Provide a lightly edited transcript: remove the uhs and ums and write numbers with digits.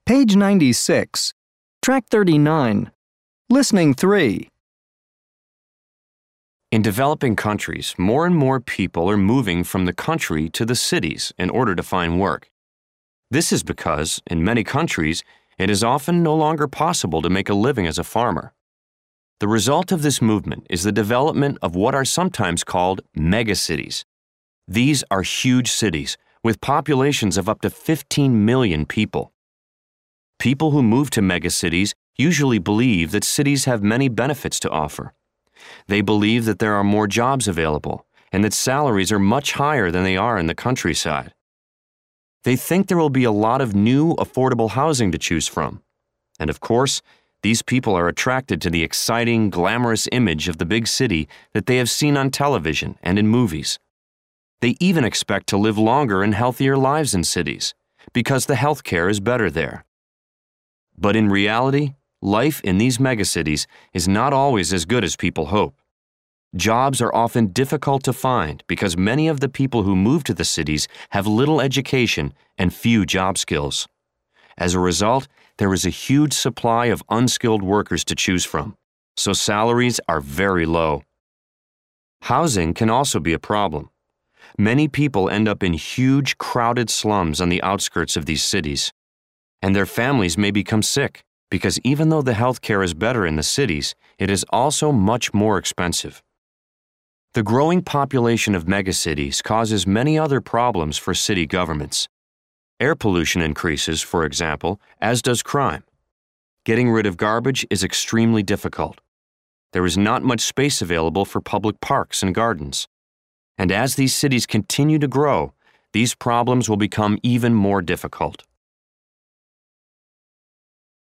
Page 96. Track 39. Listening 3. In developing countries, more and more people are moving from the country to the cities in order to find work. This is because, in many countries, it is often no longer possible to make a living as a farmer. The result of this movement is the development of what are sometimes called megacities. These are huge cities with populations of up to 15 million people. People who move to megacities usually believe that cities have many benefits to offer. They believe that there are more jobs available and that salaries are much higher than they are in the countryside. They think there will be a lot of new, affordable housing to choose from. And of course, these people are attracted to the exciting, glamorous image of the big city that they have seen on television and in movies. They even expect to live longer and healthier lives in cities because the health care is better there. But in reality, life in these megacities is not always as good as people hope. Jobs are often difficult to find because many of the people who move to the cities have little education and few job skills. As a result, there is a huge supply of unskilled workers to choose from, so salaries are very low. Housing can also be a problem. Many people end up in huge, crowded slums on the outskirts of these cities, and their families may become sick because even though the health care is better in the cities, it is also much more expensive. The growing population of megacities causes many other problems for city governments. Air pollution increases, for example, as does crime. Getting rid of garbage is extremely difficult. There is not much space available for public parks and gardens. And as these cities continue to grow, these problems will become even more difficult.